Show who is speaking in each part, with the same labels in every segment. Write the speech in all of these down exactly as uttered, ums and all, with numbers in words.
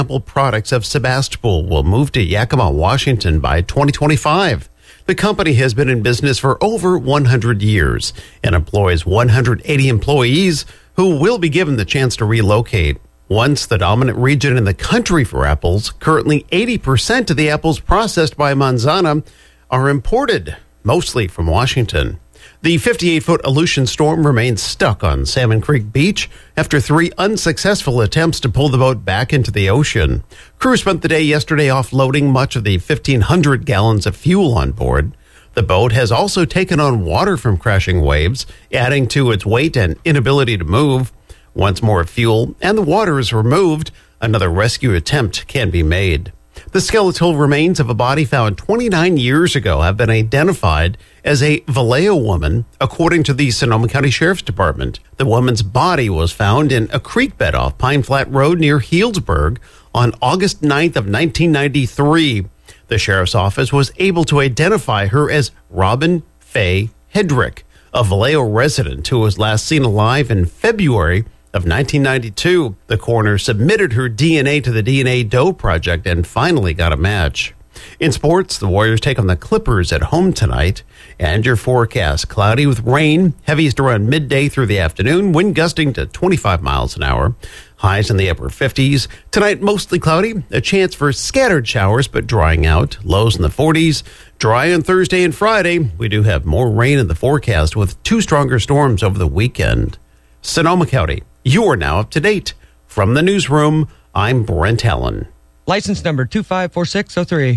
Speaker 1: Apple products of Sebastopol will move to Yakima, Washington by twenty twenty-five. The company has been in business for over one hundred years and employs one hundred eighty employees who will be given the chance to relocate. Once the dominant region in the country for apples, currently eighty percent of the apples processed by Manzana are imported, mostly from Washington. The fifty-eight-foot Aleutian storm remains stuck on Salmon Creek Beach after three unsuccessful attempts to pull the boat back into the ocean. Crew spent the day yesterday offloading much of the fifteen hundred gallons of fuel on board. The boat has also taken on water from crashing waves, adding to its weight and inability to move. Once more fuel and the water is removed, another rescue attempt can be made. The skeletal remains of a body found twenty-nine years ago have been identified as a Vallejo woman, according to the Sonoma County Sheriff's Department. The woman's body was found in a creek bed off Pine Flat Road near Healdsburg on August ninth of nineteen ninety-three. The sheriff's office was able to identify her as Robin Faye Hedrick, a Vallejo resident who was last seen alive in February of nineteen ninety-two. The coroner submitted her D N A to the D N A Doe Project and finally got a match. In sports, the Warriors take on the Clippers at home tonight. And your forecast, cloudy with rain, heaviest around midday through the afternoon, wind gusting to twenty-five miles an hour. Highs in the upper fifties. Tonight, mostly cloudy, a chance for scattered showers, but drying out. Lows in the forties. Dry on Thursday and Friday. We do have more rain in the forecast with two stronger storms over the weekend. Sonoma County, you are now up to date. From the newsroom, I'm Brent Allen.
Speaker 2: License number two five four six zero three.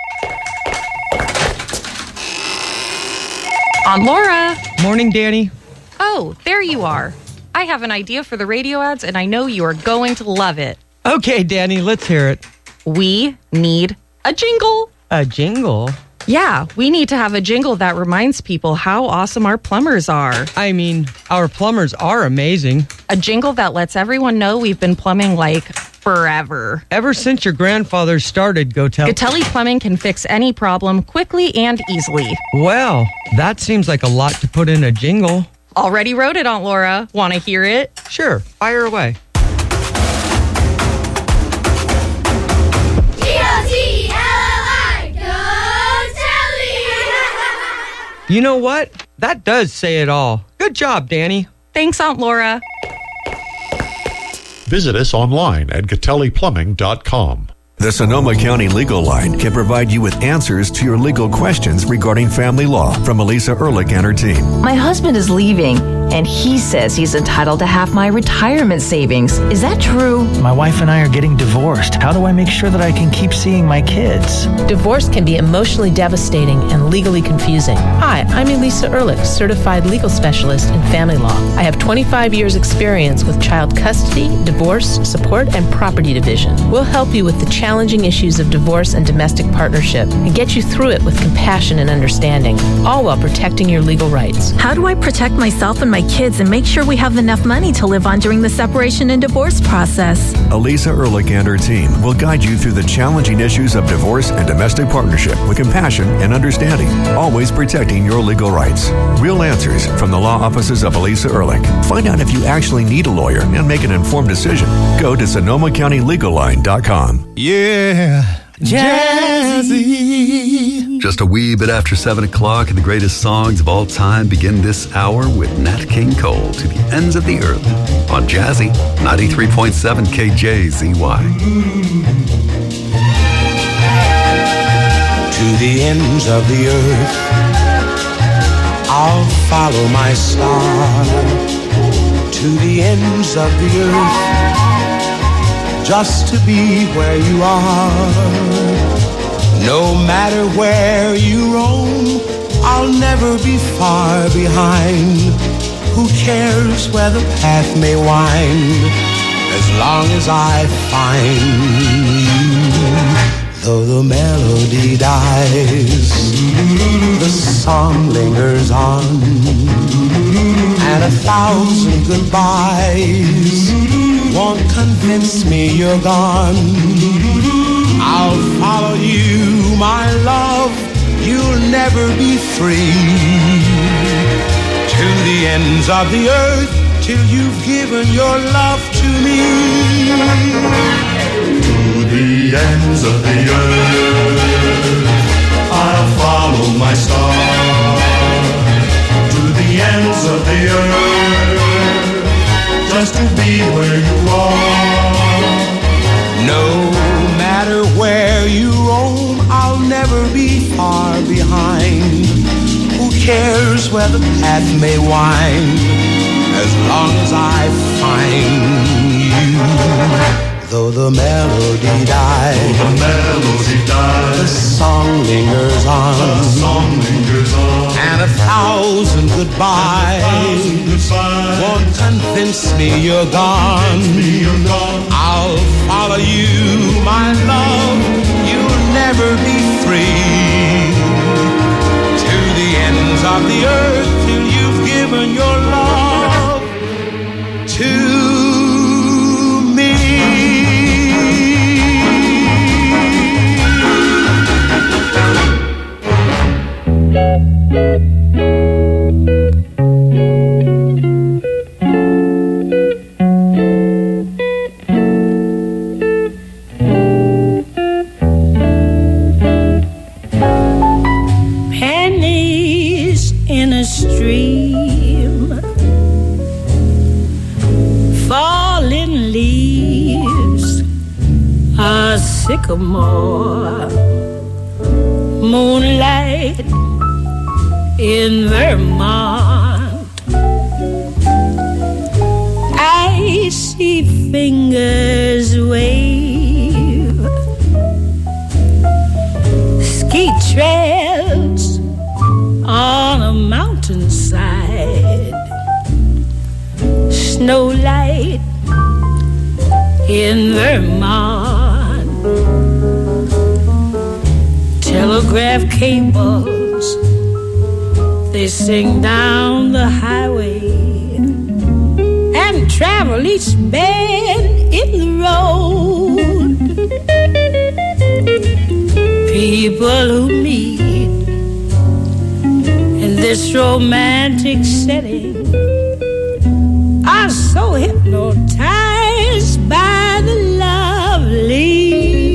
Speaker 3: Aunt Laura.
Speaker 2: Morning, Danny.
Speaker 3: Oh, there you are. I have an idea for the radio ads, and I know you are going to love it.
Speaker 2: Okay, Danny, let's hear it.
Speaker 3: We need a jingle.
Speaker 2: A jingle?
Speaker 3: Yeah, we need to have a jingle that reminds people how awesome our plumbers are.
Speaker 2: I mean, our plumbers are amazing.
Speaker 3: A jingle that lets everyone know we've been plumbing like forever.
Speaker 2: Ever since your grandfather started, Gotel.
Speaker 3: Gatelli Plumbing can fix any problem quickly and easily.
Speaker 2: Well, that seems like a lot to put in a jingle.
Speaker 3: Already wrote it, Aunt Laura. Want to hear it?
Speaker 2: Sure, fire away. You know what? That does say it all. Good job, Danny.
Speaker 3: Thanks, Aunt Laura.
Speaker 4: Visit us online at gatelli plumbing dot com.
Speaker 5: The Sonoma County Legal Line can provide you with answers to your legal questions regarding family law from Elisa Ehrlich and her team.
Speaker 6: My husband is leaving, and he says he's entitled to half my retirement savings. Is that true?
Speaker 7: My wife and I are getting divorced. How do I make sure that I can keep seeing my kids?
Speaker 8: Divorce can be emotionally devastating and legally confusing. Hi, I'm Elisa Ehrlich, certified legal specialist in family law. I have twenty-five years experience with child custody, divorce, support, and property division. We'll help you with the challenging issues of divorce and domestic partnership and get you through it with compassion and understanding, all while protecting your legal rights.
Speaker 6: How do I protect myself and my kids and make sure we have enough money to live on during the separation and divorce process?
Speaker 5: Elisa Ehrlich and her team will guide you through the challenging issues of divorce and domestic partnership with compassion and understanding, always protecting your legal rights. Real answers from the law offices of Elisa Ehrlich. Find out if you actually need a lawyer and make an informed decision. Go to sonoma county legal line dot com.
Speaker 9: Yeah, Jazzy. Just a wee bit after seven o'clock, and the greatest songs of all time begin this hour with Nat King Cole, To the Ends of the Earth, on Jazzy ninety-three point seven K J Z Y.
Speaker 10: To the ends of the earth, I'll follow my star. To the ends of the earth, just to be where you are. No matter where you roam, I'll never be far behind. Who cares where the path may wind, as long as I find you. Though the melody dies, the song lingers on, and a thousand goodbyes won't convince me you're gone. I'll follow you, my love, you'll never be free. To the ends of the earth, till you've given your love to me. the ends of the earth. I'll follow my star to the ends of the earth, just to be where you are. No matter where you roam, I'll never be far behind. Who cares where the path may wind, as long as I find you. Though the melody dies, Though the melody dies, the song lingers on, the song lingers on, and a thousand goodbyes, a thousand goodbyes won't convince me you're gone. Me you're gone. I'll follow you, my love. You'll never be free. To the ends of the earth, till you've given your love to
Speaker 11: pennies in a stream, falling leaves, a sycamore, moonlight in Vermont. I see fingers wave, ski trails on a mountainside, snowlight in Vermont, telegraph cables, they sing down the highway and travel each bend in the road. People who meet in this romantic setting are so hypnotized by the lovely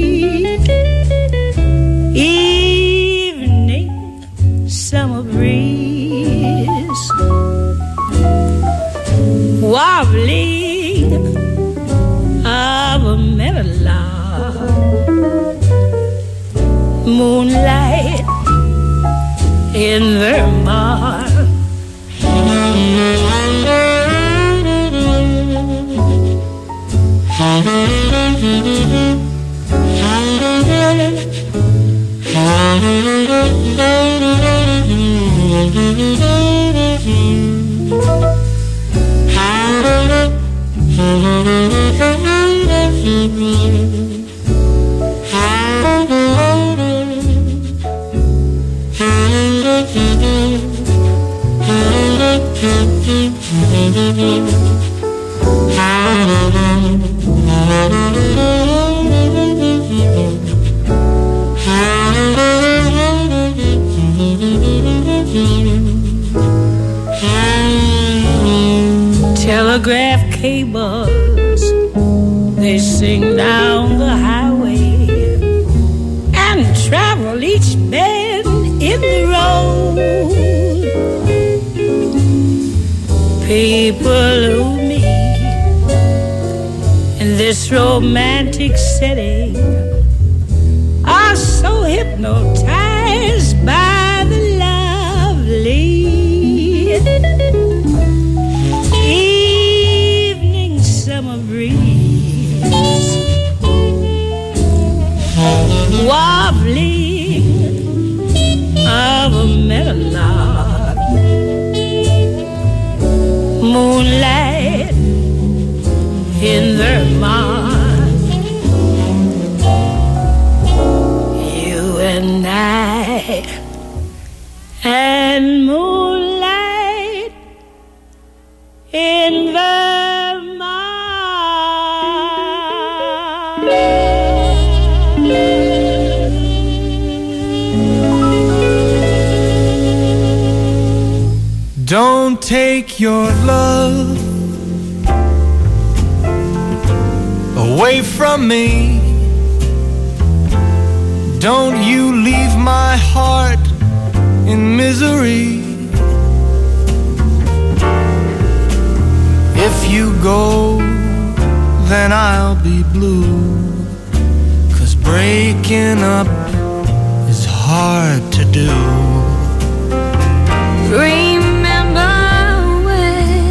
Speaker 11: evening summer breeze, wobbling of a meadowlark, moonlight in Vermont. Telegraph cables, they sing down the highway and travel each bend in the road. People who meet in this romantic setting are so hypnotized by the lovely evening summer breeze, wobbling of a meadowlark, moonlight in Vermont. You and I and moonlight in Vermont.
Speaker 10: Don't take your love away from me. Don't you leave my heart in misery. If you go, then I'll be blue. 'Cause breaking up is hard to do.
Speaker 11: Remember when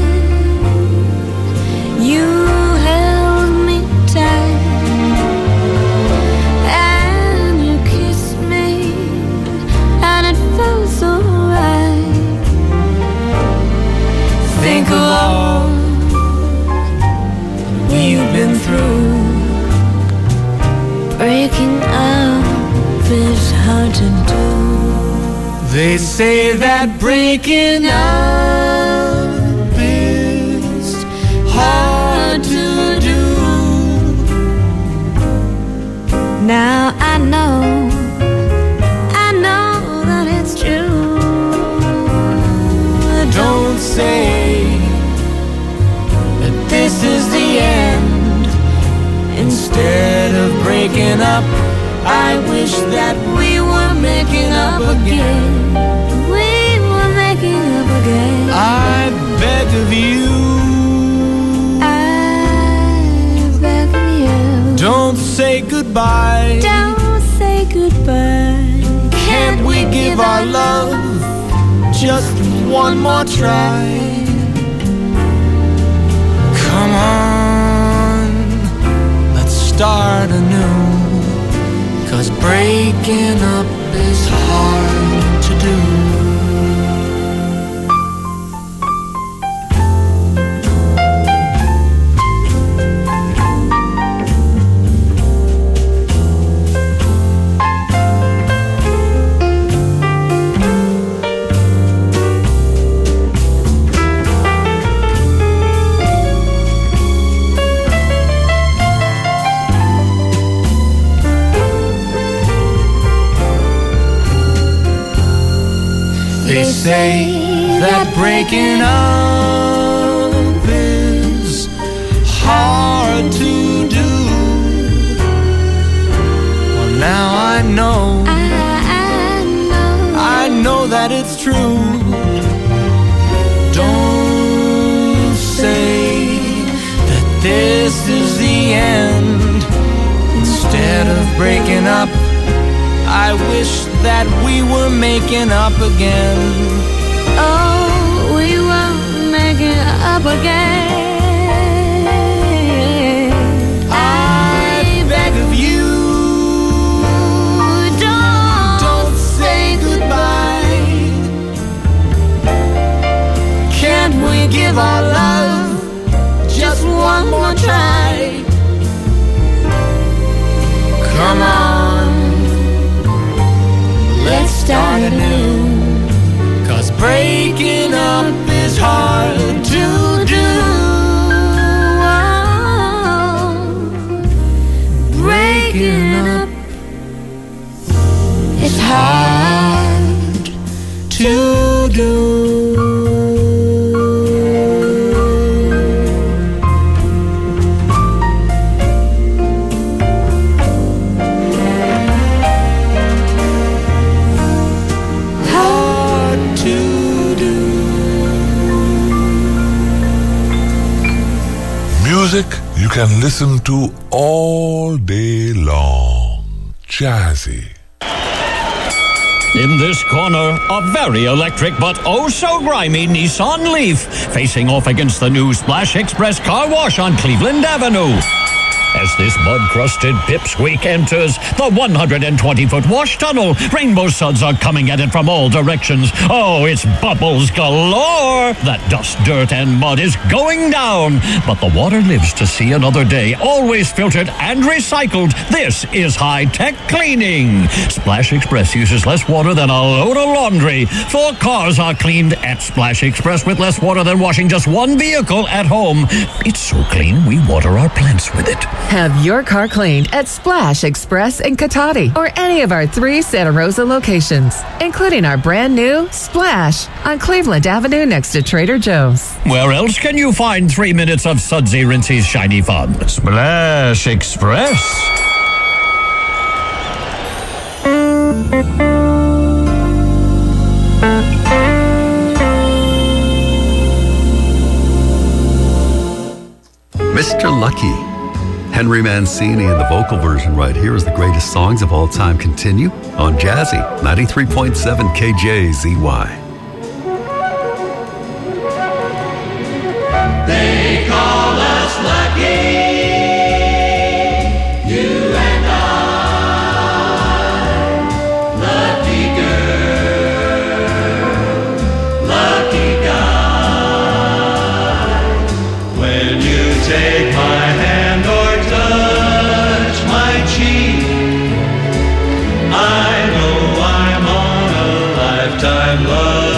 Speaker 11: you held me tight and you kissed me and it felt so right.
Speaker 10: Think of all we've been through.
Speaker 11: Breaking up is hard to do.
Speaker 10: They say that breaking up is hard to do.
Speaker 11: Now I know, I know that it's true.
Speaker 10: Don't say that this is the end. Instead of breaking up, I wish that we were making up again.
Speaker 11: We were making up again.
Speaker 10: I beg of you,
Speaker 11: I beg of you.
Speaker 10: don't say goodbye.
Speaker 11: Don't say goodbye.
Speaker 10: Can't we give our love just one more try? Come on, let's start anew. 'Cause breaking up is hard to do. They say that breaking up is hard to do. Well, now I know,
Speaker 11: I, I know,
Speaker 10: I know that it's true. Don't say that this is the end. Instead of breaking up, I wish that we were making up again.
Speaker 11: oh, we were making up again.
Speaker 10: I beg of you,
Speaker 11: Don't,
Speaker 10: don't say goodbye. Can't we give our love just one more try? Come on, let's start anew. 'Cause breaking up is hard to do.
Speaker 11: oh, breaking up
Speaker 10: It's hard to do. Hard to do.
Speaker 12: Music you can listen to all day long. Jazzy.
Speaker 13: In this corner, a very electric but oh so grimy Nissan Leaf facing off against the new Splash Express car wash on Cleveland Avenue. As this mud-crusted pipsqueak enters the one hundred twenty foot wash tunnel, rainbow suds are coming at it from all directions. Oh, it's bubbles galore! That dust, dirt, and mud is going down. But the water lives to see another day, always filtered and recycled. This is high-tech cleaning. Splash Express uses less water than a load of laundry. Four cars are cleaned at Splash Express with less water than washing just one vehicle at home. It's so clean, we water our plants with it.
Speaker 14: Have your car cleaned at Splash Express in Cotati or any of our three Santa Rosa locations, including our brand new Splash on Cleveland Avenue next to Trader Joe's.
Speaker 13: Where else can you find three minutes of sudsy, rinsey, shiny fun? Splash Express.
Speaker 9: Mister Lucky. Henry Mancini and the vocal version right here as the greatest songs of all time continue on Jazzy ninety-three point seven K J Z Y.
Speaker 10: They call us lucky, you and I, lucky girl, lucky guy. When you take my hand or touch my cheek, I know I'm on a lifetime love.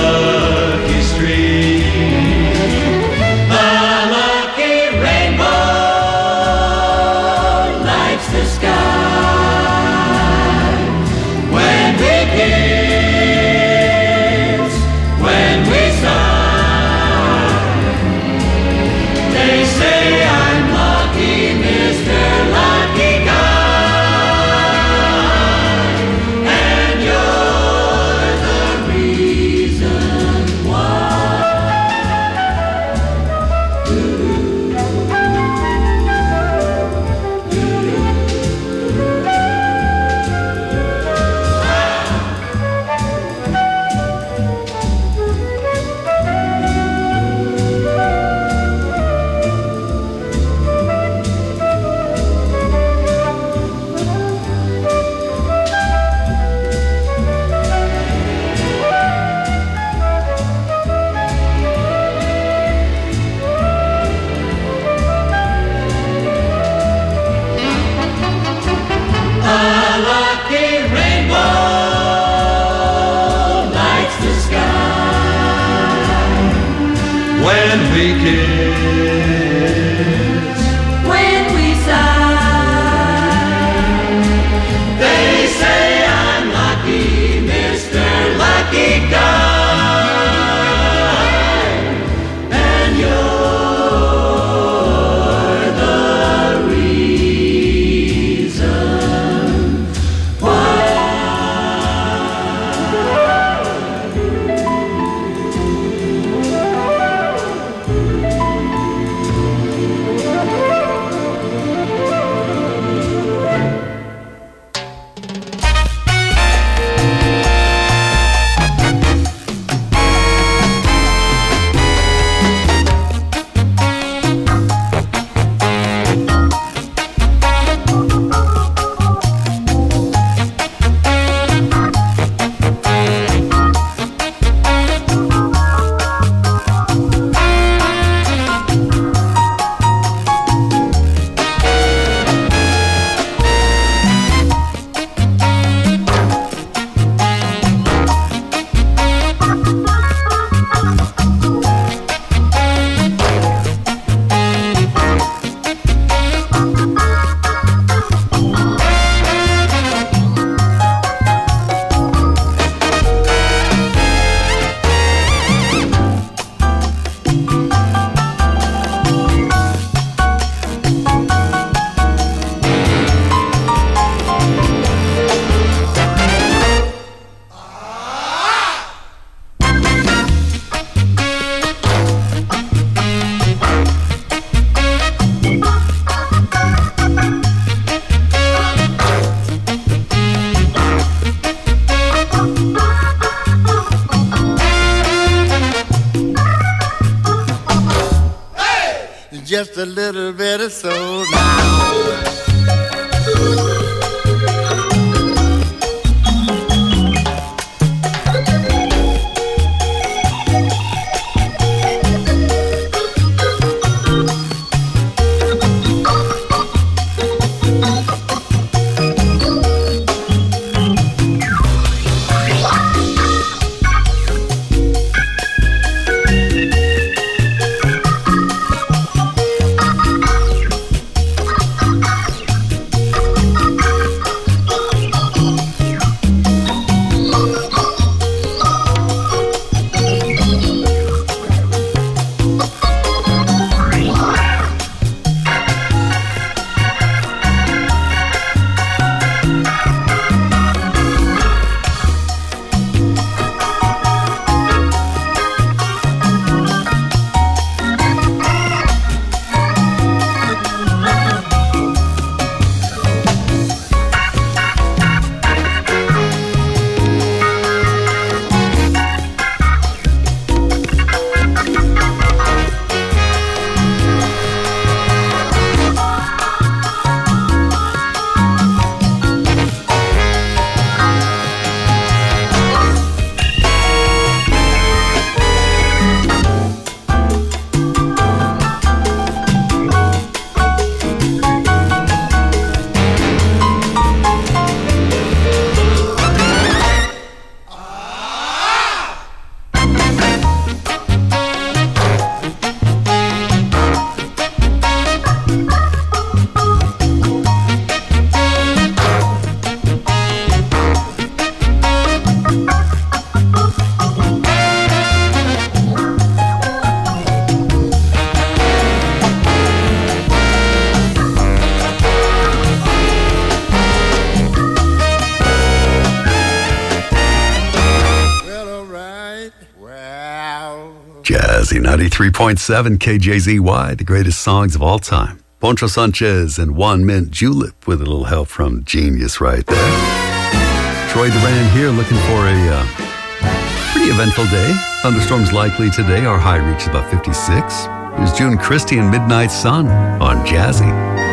Speaker 9: Jazzy ninety-three point seven K J Z Y, the greatest songs of all time. Poncho Sanchez and Juan Mint Julep with a little help from Genius right there. Troy Duran here looking for a uh, pretty eventful day. Thunderstorms likely today. Our high reaches about fifty-six. Here's June Christie and Midnight Sun on Jazzy.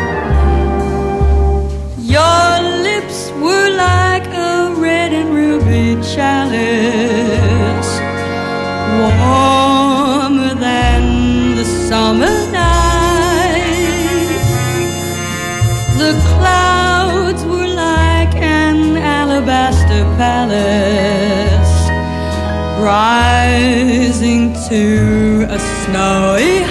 Speaker 11: Your lips were like a red and ruby chalice, warmer than the summer night. The clouds were like an alabaster palace, rising to a snowy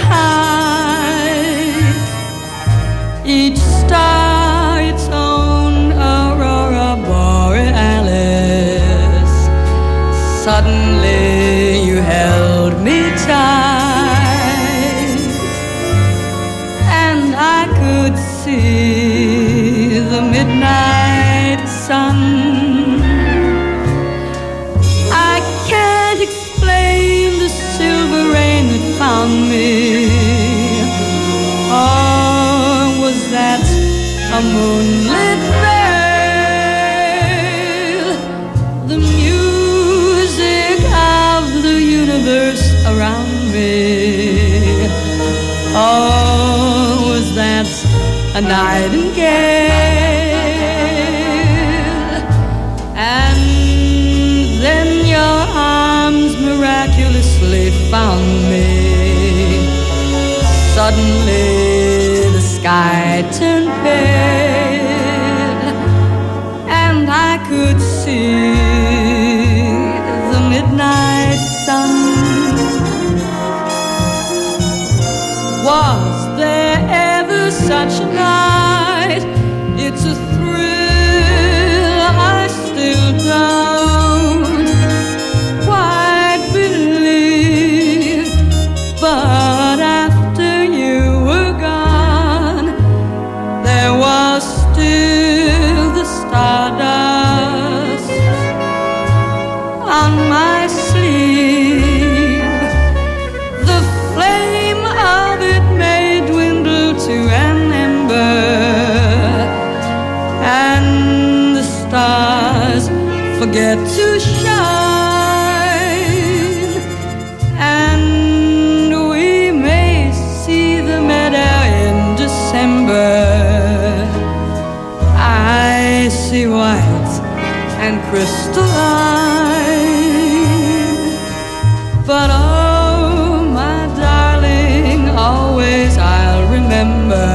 Speaker 11: height. Each star its own aurora borealis. Suddenly you held me tight, and I could see the midnight sun. I can't explain the silver rain that found me. Or was that a moonlit veil? The music of the universe around me. Or was that a nightingale? And then your arms miraculously found me. Suddenly the sky turned pale, and I could see the midnight sun. Was there ever such a night? It's a thrill I still don't quite believe. But after you were gone, there was still the stardust on my sleeve. The flame of it may dwindle to an ember, and the stars forget to shine, and we may see the meadow in December. I see white and crystalline, but oh, my darling, always I'll remember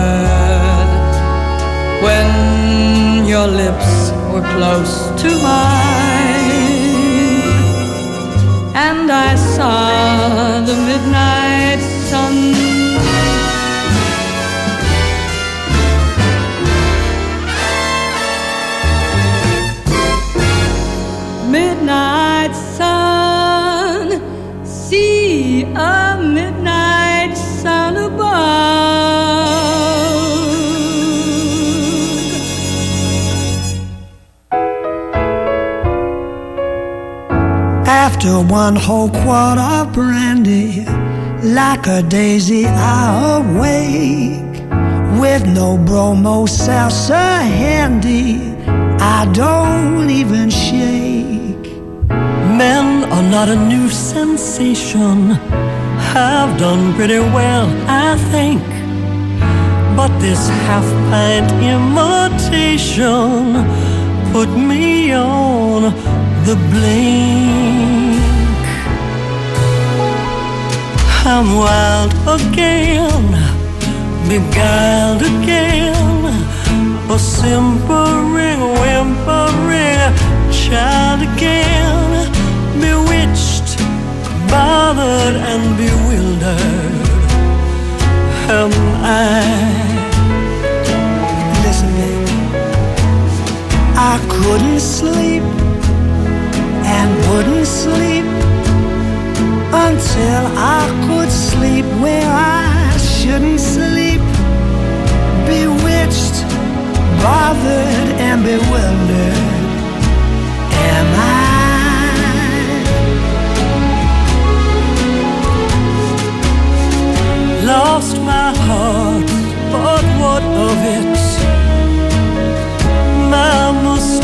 Speaker 11: when your lips were close to mine, and I saw the midnight sun. Midnight sun, see a midnight sun above.
Speaker 15: After one whole quart of brandy, like a daisy I awake, with no bromo salsa handy, I don't even shake.
Speaker 16: Men are not a new sensation, have done pretty well, I think. But this half-pint imitation put me on the blink. I'm wild again, beguiled again, a simpering, whimpering child again, bewitched, bothered and bewildered am I.
Speaker 15: Listen, baby, I couldn't sleep and wouldn't sleep until I could sleep where I shouldn't sleep. Bewitched, bothered and bewildered am I.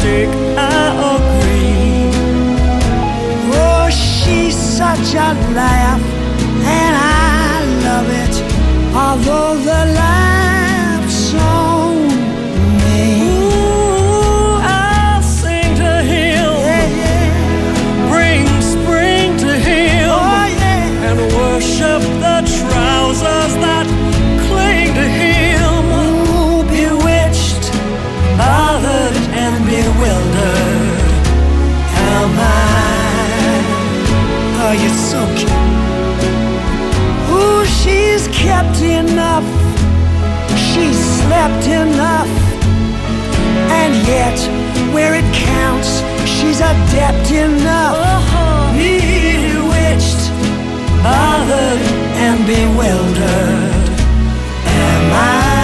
Speaker 16: mistake, I agree.
Speaker 15: Oh, she's such a laugh, and I love it. Although the laugh's on me.
Speaker 16: Ooh, I'll sing to him,
Speaker 15: Yeah, yeah.
Speaker 16: bring spring to him,
Speaker 15: Oh, yeah.
Speaker 16: and worship the trousers that cling to him.
Speaker 15: Ooh, bewitched,
Speaker 16: Bothered and bewildered am I.
Speaker 15: oh, you're so cute. Ooh, she's kept enough, she's slept enough, and yet, where it counts, she's adept enough.
Speaker 16: Uh-huh.
Speaker 15: Bewitched,
Speaker 16: Bothered
Speaker 15: and bewildered am I.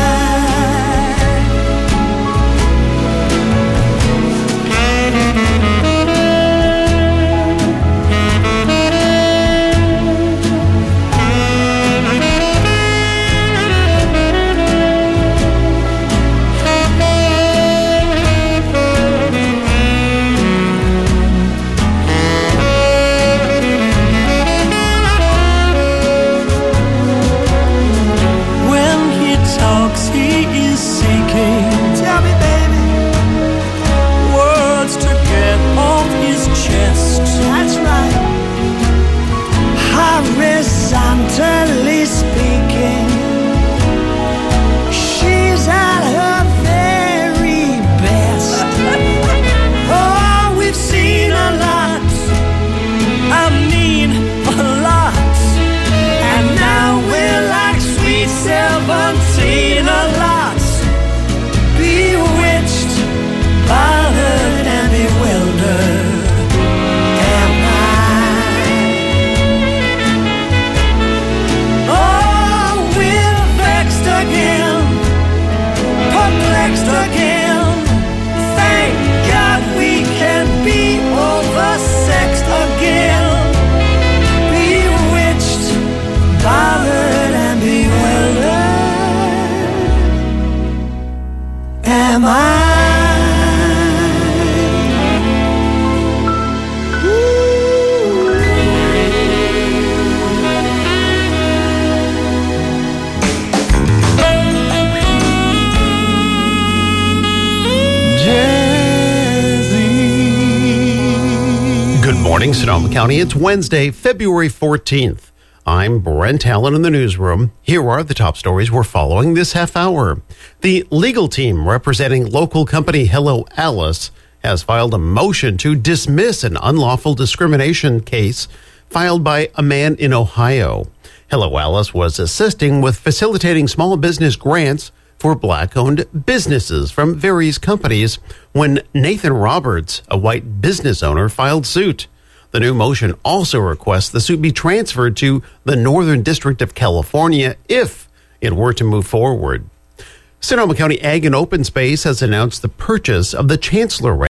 Speaker 16: when he talks, he is seeking
Speaker 15: Tell me, baby,
Speaker 16: words to get off his chest.
Speaker 15: that's right. Horizontally speaking, she's at her very best.
Speaker 16: Oh, we've seen a lot. I mean, a lot.
Speaker 15: And now we're like sweet seventeen, a lot. Bewitched, bothered, and bewildered am I. Oh, we're vexed again, perplexed again. Thank God we can be oversexed again. Bewitched, bothered, and bewildered am I.
Speaker 1: Good morning, Sonoma County. It's Wednesday, February fourteenth. I'm Brent Allen in the newsroom. Here are the top stories we're following this half hour. The legal team representing local company Hello Alice has filed a motion to dismiss an unlawful discrimination case filed by a man in Ohio. Hello Alice was assisting with facilitating small business grants for black-owned businesses from various companies when Nathan Roberts, a white business owner, filed suit. The new motion also requests the suit be transferred to the Northern District of California if it were to move forward. Sonoma County Ag and Open Space has announced the purchase of the Chancellor